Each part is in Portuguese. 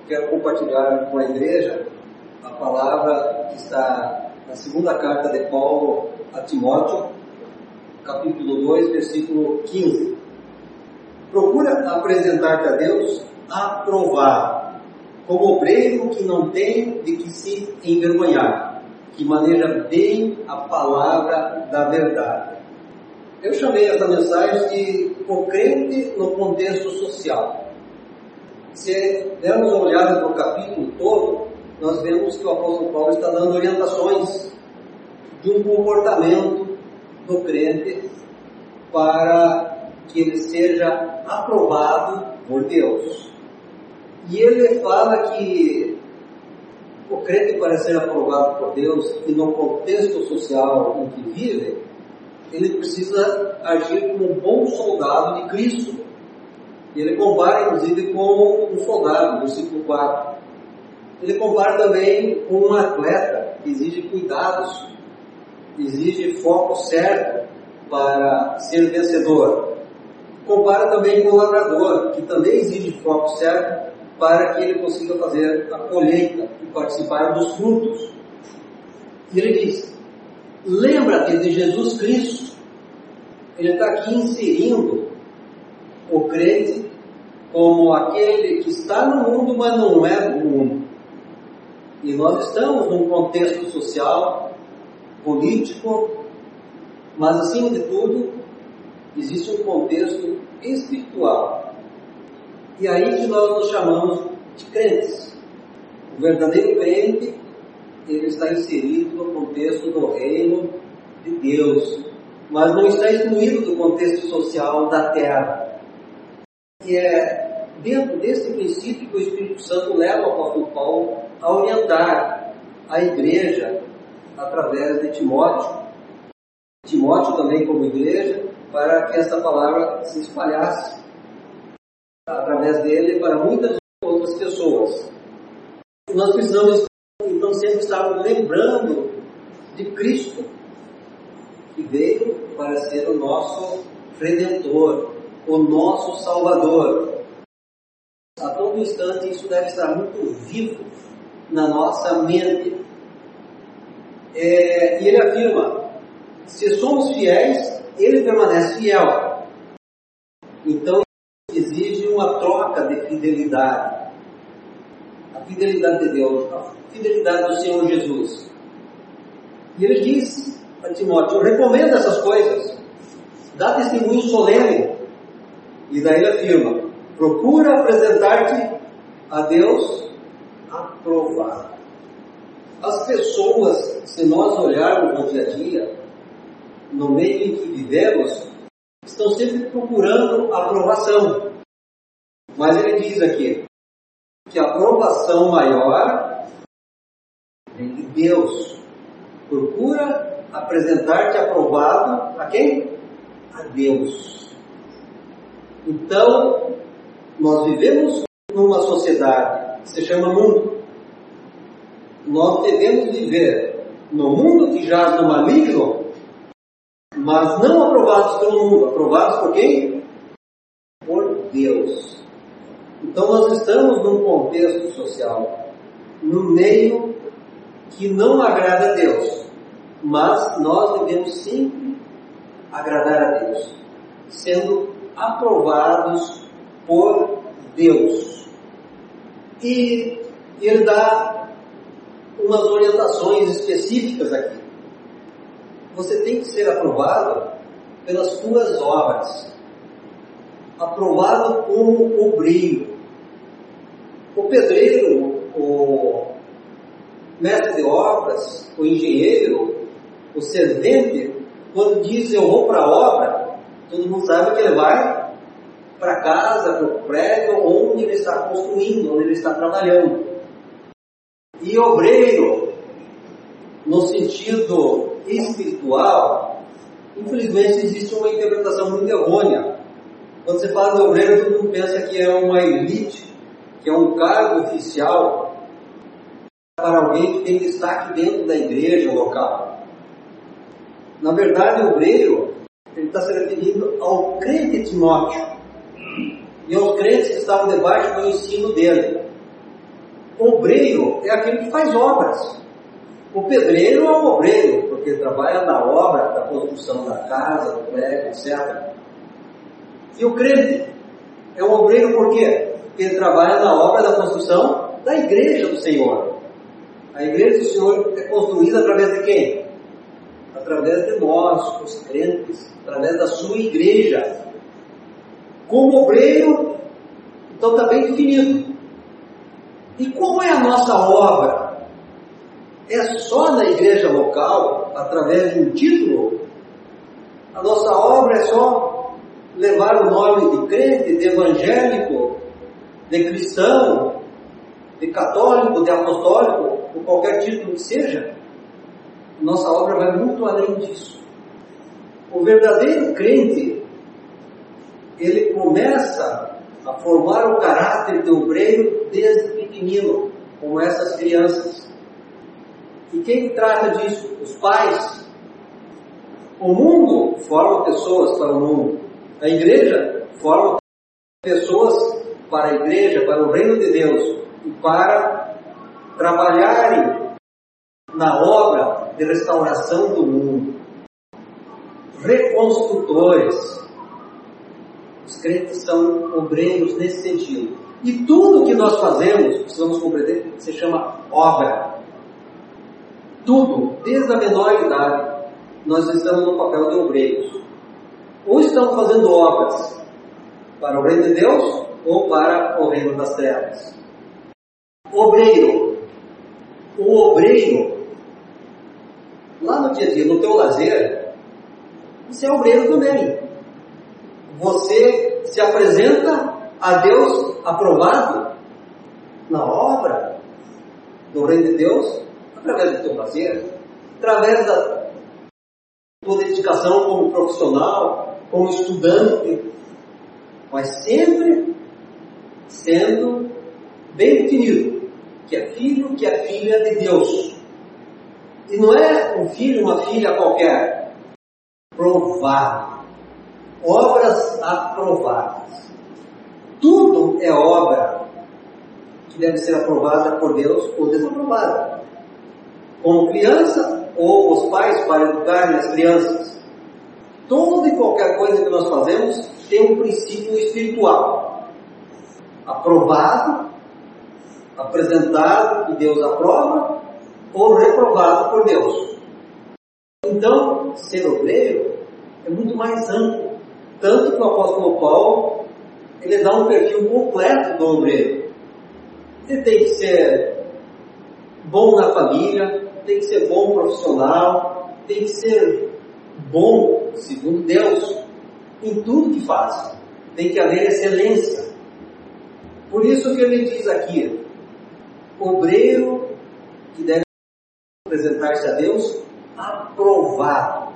quero compartilhar com a igreja a palavra que está na segunda carta de Paulo a Timóteo, capítulo 2, versículo 15. Procura apresentar-te a Deus aprovado, como obreiro que não tem de que se envergonhar, que maneja bem a palavra da verdade. Eu chamei essa mensagem de o crente no contexto social. Se dermos uma olhada no capítulo todo, nós vemos que o apóstolo Paulo está dando orientações de um comportamento do crente para que ele seja aprovado por Deus. E ele fala que o crente, para ser aprovado por Deus e no contexto social em que vive, ele precisa agir como um bom soldado de Cristo. Ele compara, inclusive, com um soldado, versículo 4. Ele compara também com um atleta que exige cuidados, exige foco certo para ser vencedor. Compara também com o lavrador, que também exige foco certo para que ele consiga fazer a colheita e participar dos frutos. E ele diz: lembra-te de Jesus Cristo. Ele está aqui inserindo o crente como aquele que está no mundo, mas não é do mundo. E nós estamos num contexto social, político, mas acima de tudo, existe um contexto espiritual. E aí que nós nos chamamos de crentes. O verdadeiro crente, ele está inserido no contexto do reino de Deus, mas não está excluído do contexto social da terra. E é dentro desse princípio que o Espírito Santo leva o apóstolo Paulo a orientar a igreja através de Timóteo. Timóteo também como igreja, para que esta palavra se espalhasse através dele para muitas outras pessoas. Nós precisamos então sempre estar lembrando de Cristo, que veio para ser o nosso Redentor, o nosso Salvador. A todo instante isso deve estar muito vivo na nossa mente. E ele afirma: se somos fiéis, ele permanece fiel. Então exige uma troca de fidelidade. A fidelidade de Deus, a fidelidade do Senhor Jesus. E ele diz a Timóteo: eu recomendo essas coisas, dá testemunho solene. E daí ele afirma: procura apresentar-te a Deus aprovado. As pessoas, se nós olharmos no dia a dia, no meio em que vivemos, estão sempre procurando aprovação. Mas ele diz aqui que a aprovação maior vem de Deus. Procura apresentar-te aprovado a quem? A Deus. Então, nós vivemos numa sociedade que se chama mundo. Nós devemos viver no mundo que jaz no maligno, mas não aprovados pelo mundo. Aprovados por quem? Por Deus. Então nós estamos num contexto social, no meio que não agrada a Deus, mas nós devemos sempre agradar a Deus, sendo aprovados por Deus. E ele dá umas orientações específicas aqui. Você tem que ser aprovado pelas suas obras, aprovado como obreiro. O pedreiro, o mestre de obras, o engenheiro, o servente, quando diz eu vou para a obra, todo mundo sabe que ele vai para casa, para o prédio onde ele está construindo, onde ele está trabalhando. E obreiro, no sentido espiritual, infelizmente existe uma interpretação muito errônea. Quando você fala de obreiro, todo mundo pensa que é uma elite, que é um cargo oficial para alguém que tem destaque dentro da igreja local. Na verdade, o obreiro, ele está se referindo ao crente Timóteo e aos crentes que estavam debaixo do ensino dele. obreiro é aquele que faz obras. O pedreiro é um obreiro, porque ele trabalha na obra da construção da casa, do prédio, etc. E o crente é um obreiro por quê? Porque ele trabalha na obra da construção da igreja do Senhor. A igreja do Senhor é construída através de quem? Através de nós, os crentes, através da sua igreja. Como obreiro, então está bem definido. E como é a nossa obra? É só na igreja local, através de um título? A nossa obra é só levar o nome de crente, de evangélico, de cristão, de católico, de apostólico, ou qualquer título que seja? Nossa obra vai muito além disso. O verdadeiro crente, ele começa a formar o caráter de obreiro desde pequenino, como essas crianças. E quem trata disso? Os pais. O mundo forma pessoas para o mundo. A igreja forma pessoas para a igreja, para o reino de Deus, e para trabalharem na obra de restauração do mundo. Reconstrutores. Os crentes são obreiros nesse sentido. E tudo que nós fazemos, precisamos compreender, se chama obra. Tudo, desde a menor idade, nós estamos no papel de obreiros. Ou estamos fazendo obras para o reino de Deus, ou para o reino das trevas. Obreiro. O obreiro, lá no dia a dia, no teu lazer, você é obreiro também. Você se apresenta a Deus aprovado na obra do reino de Deus, através do teu prazer, através da tua dedicação como profissional, como estudante, mas sempre sendo bem definido que é filho, que é filha de Deus. E não é um filho, uma filha qualquer, provado. Obras aprovadas. Tudo é obra que deve ser aprovada por Deus ou desaprovada. Como criança, ou os pais para educarem as crianças. Toda e qualquer coisa que nós fazemos tem um princípio espiritual. Aprovado, apresentado e Deus aprova, ou reprovado por Deus. Então, ser obreiro é muito mais amplo. Tanto que o apóstolo Paulo, ele dá um perfil completo do obreiro. Ele tem que ser bom na família, tem que ser bom profissional, tem que ser bom, segundo Deus, em tudo que faz. Tem que haver excelência. Por isso que ele diz aqui, obreiro que deve apresentar-se a Deus aprovado.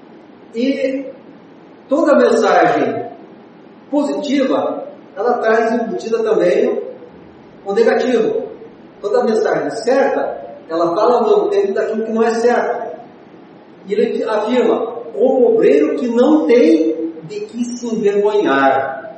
E toda mensagem positiva, ela traz embutida também o negativo. Toda mensagem certa, ela fala ao mesmo tempo daquilo que não é certo. E ele afirma, o obreiro que não tem de que se envergonhar.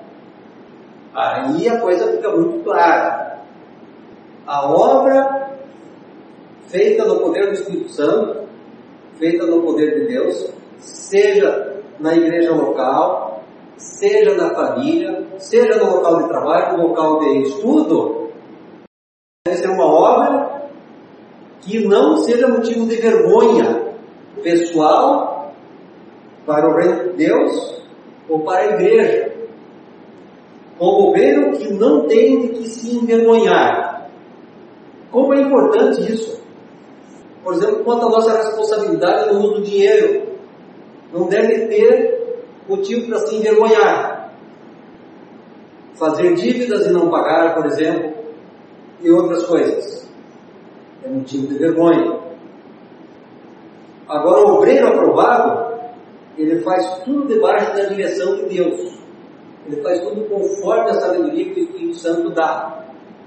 Aí a coisa fica muito clara. A obra feita no poder do Espírito Santo, feita no poder de Deus, seja na igreja local, seja na família, seja no local de trabalho, no local de estudo, deve ser uma obra que não seja motivo de vergonha pessoal para o reino de Deus ou para a igreja. Como obreiro que não tem de que se envergonhar. Como é importante isso? Por exemplo, quanto à nossa responsabilidade no uso do dinheiro. Não deve ter motivo para se envergonhar. Fazer dívidas e não pagar, por exemplo, e outras coisas. É motivo de vergonha. Agora, o obreiro aprovado, ele faz tudo debaixo da direção de Deus. Ele faz tudo conforme a sabedoria que o Espírito Santo dá.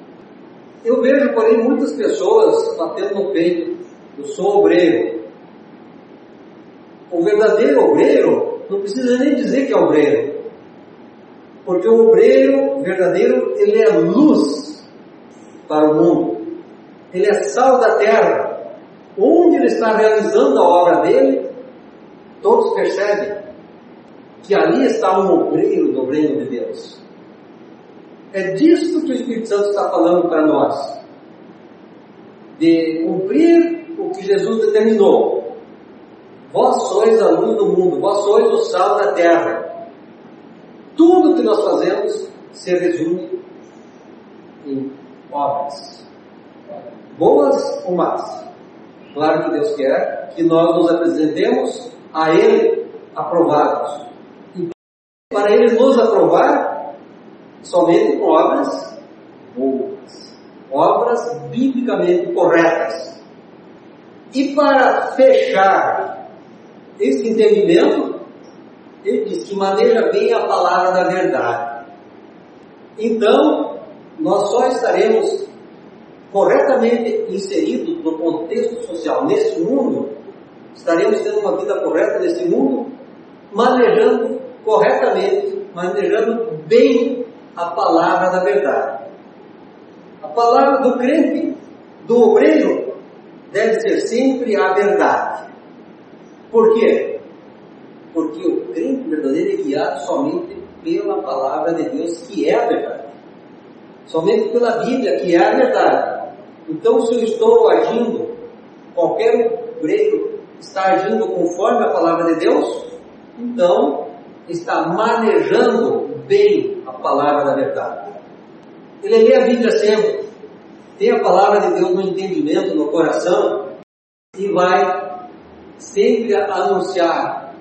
Eu vejo, porém, muitas pessoas batendo no peito, eu sou obreiro. O verdadeiro obreiro não precisa nem dizer que é obreiro. Porque o obreiro verdadeiro, ele é luz para o mundo. Ele é sal da terra. Onde ele está realizando a obra dele, todos percebem que ali está um obreiro do reino de Deus. É disso que o Espírito Santo está falando para nós. De cumprir o que Jesus determinou. Vós sois a luz do mundo, vós sois o sal da terra. Tudo que nós fazemos se resume em obras. Boas ou más. Claro que Deus quer que nós nos apresentemos a Ele aprovados. E para Ele nos aprovar, somente com obras boas. Obras biblicamente corretas. E para fechar esse entendimento, ele diz que maneja bem a palavra da verdade. Então, nós só estaremos corretamente inseridos no contexto social, nesse mundo, estaremos tendo uma vida correta nesse mundo, manejando corretamente, manejando bem a palavra da verdade. A palavra do crente, do obreiro, deve ser sempre a verdade. Por quê? Porque o crente verdadeiro é guiado somente pela palavra de Deus, que é a verdade. Somente pela Bíblia, que é a verdade. Então, se eu estou agindo, qualquer obreiro está agindo conforme a palavra de Deus, então está manejando bem a palavra da verdade. Ele lê a Bíblia sempre, tem a palavra de Deus no entendimento, no coração, e vai sempre anunciar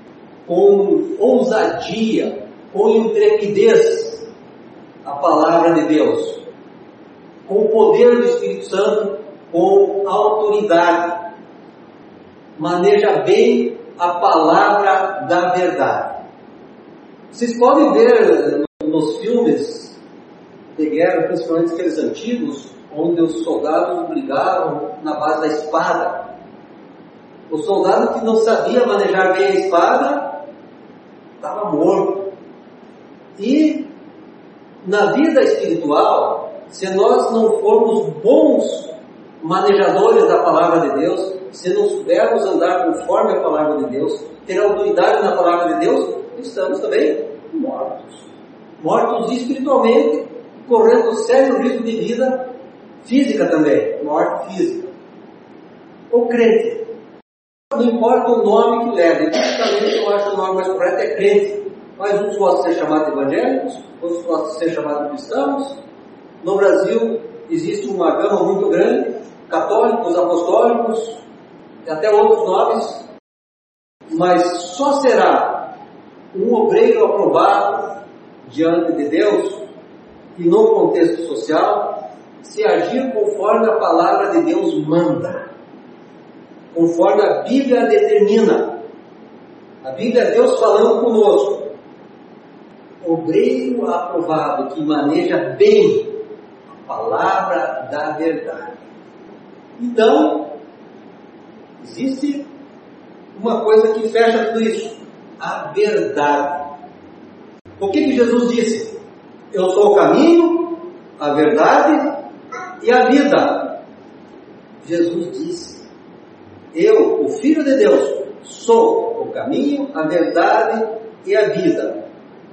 com ousadia, com intrepidez a palavra de Deus, com o poder do Espírito Santo, com autoridade. Maneja bem a palavra da verdade. Vocês podem ver nos filmes de guerra, principalmente aqueles antigos, onde os soldados brigavam na base da espada. O soldado que não sabia manejar bem a espada estava morto. E na vida espiritual, se nós não formos bons manejadores da palavra de Deus, se não soubermos andar conforme a palavra de Deus, ter autoridade na palavra de Deus, estamos também mortos. Mortos espiritualmente, correndo sério risco de vida física também, morte física. O crente, não importa o nome que leve, basicamente eu acho que o nome mais correto é crente, mas uns gostam de ser chamados evangélicos, outros gostam de ser chamados cristãos. No Brasil existe uma gama muito grande, católicos, apostólicos, e até outros nomes, mas só será um obreiro aprovado diante de Deus e no contexto social se agir conforme a palavra de Deus manda, conforme a Bíblia determina. A Bíblia é Deus falando conosco. Obreiro aprovado que maneja bem a palavra da verdade. Então, existe uma coisa que fecha tudo isso: a verdade. O que Jesus disse? Eu sou o caminho, a verdade e a vida. Jesus disse: eu, o Filho de Deus, sou o caminho, a verdade e a vida.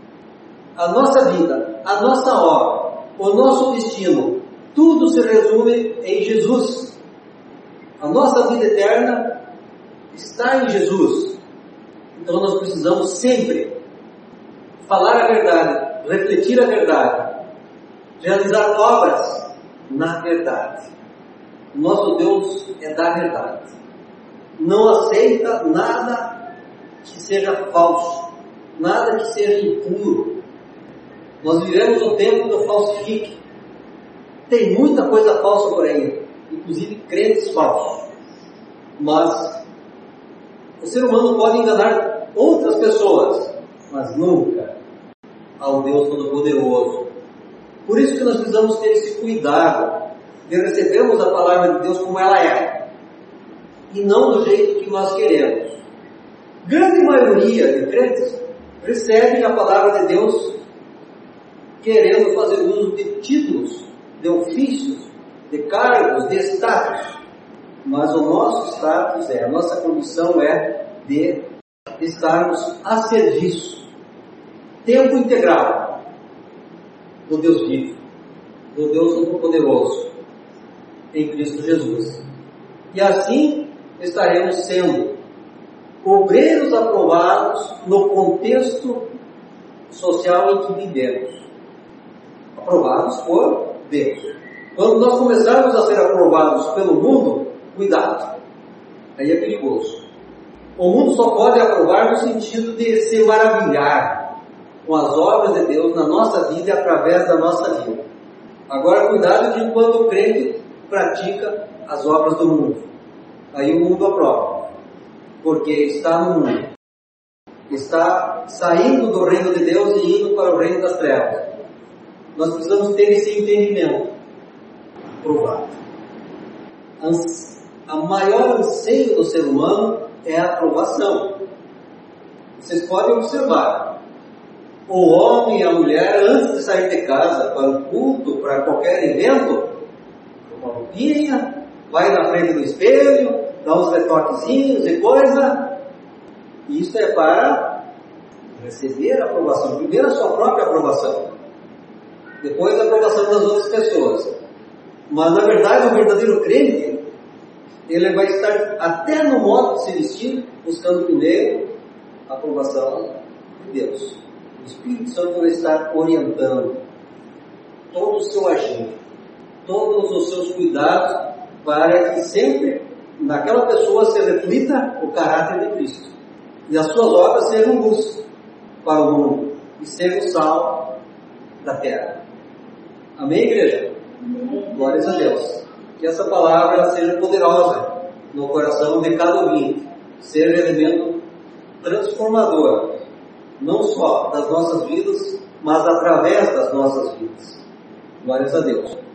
A nossa vida, a nossa obra, o nosso destino, tudo se resume em Jesus. A nossa vida eterna está em Jesus. Então nós precisamos sempre falar a verdade, refletir a verdade, realizar obras na verdade. O nosso Deus é da verdade. Não aceita nada que seja falso, nada que seja impuro. Nós vivemos o tempo do falsifique. Tem muita coisa falsa por aí, inclusive crentes falsos. Mas o ser humano pode enganar outras pessoas, mas nunca ao Deus Todo-Poderoso. Por isso que nós precisamos ter esse cuidado de recebermos a palavra de Deus como ela é, e não do jeito que nós queremos. Grande maioria de crentes recebem a palavra de Deus querendo fazer uso de títulos, de ofícios, de cargos, de status. Mas o nosso status a nossa condição é de estarmos a serviço, tempo integral do Deus vivo, do Deus Todo-Poderoso, em Cristo Jesus. E assim estaremos sendo obreiros aprovados no contexto social em que vivemos. Aprovados por Deus. Quando nós começarmos a ser aprovados pelo mundo, cuidado, aí é perigoso. O mundo só pode aprovar no sentido de se maravilhar com as obras de Deus na nossa vida e através da nossa vida. Agora, cuidado de quando o crente pratica as obras do mundo. Aí o mundo aprova, porque está no mundo. Está saindo do reino de Deus e indo para o reino das trevas. Nós precisamos ter esse entendimento. Aprovado. A maior anseio do ser humano é a aprovação. Vocês podem observar. O homem e a mulher, antes de sair de casa para o culto, para qualquer evento, uma roupinha, vai na frente do espelho, dá uns retoquezinhos e coisa. Isso é para receber a aprovação. Primeiro a sua própria aprovação. Depois a aprovação das outras pessoas. Mas na verdade o verdadeiro crente, ele vai estar até no modo de se vestir, buscando primeiro a aprovação de Deus. O Espírito Santo vai estar orientando todo o seu agir, todos os seus cuidados, para que sempre naquela pessoa se reflita o caráter de Cristo. E as suas obras sejam luz para o mundo e sejam sal da terra. Amém, igreja? Amém. Glórias a Deus. Que essa palavra seja poderosa no coração de cada ouvinte, seja elemento transformador, não só das nossas vidas, mas através das nossas vidas. Glórias a Deus.